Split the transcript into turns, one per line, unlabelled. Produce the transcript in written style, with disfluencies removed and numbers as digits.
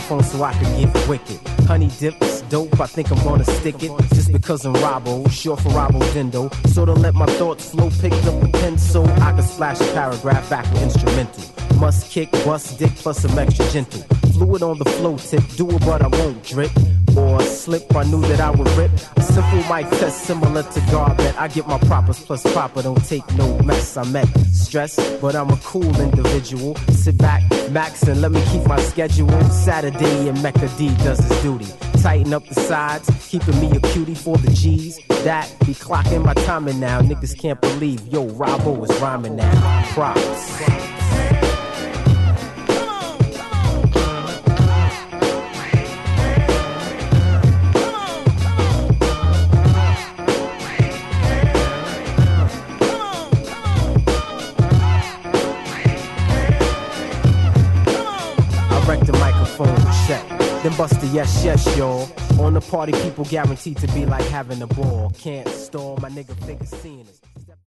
microphone so I could get wicked. Honey dips, dope, I think I'm gonna stick it. Just because I'm Robbo, short for Robbo Dindo. So to let my thoughts flow, picked up the pen so I could splash a paragraph back with instrumental. Must kick, bust dick, plus some extra gentle. Fluid on the flow tip, do it but I won't drip. Or slip, I knew that I would rip. A simple mic test similar to Garbett. I get my propers plus proper, don't take no mess. I met stress, but I'm a cool individual. Sit back, max, and let me keep my schedule. Saturday and Mecca D does his duty. Tighten up the sides, keeping me a cutie for the G's. That be clocking my timing now. Niggas can't believe, yo, Robbo is rhyming now. Props. Then bust the yes, yes, y'all. On the party, people guaranteed to be like having a ball. Can't stall, my nigga figure seeing this.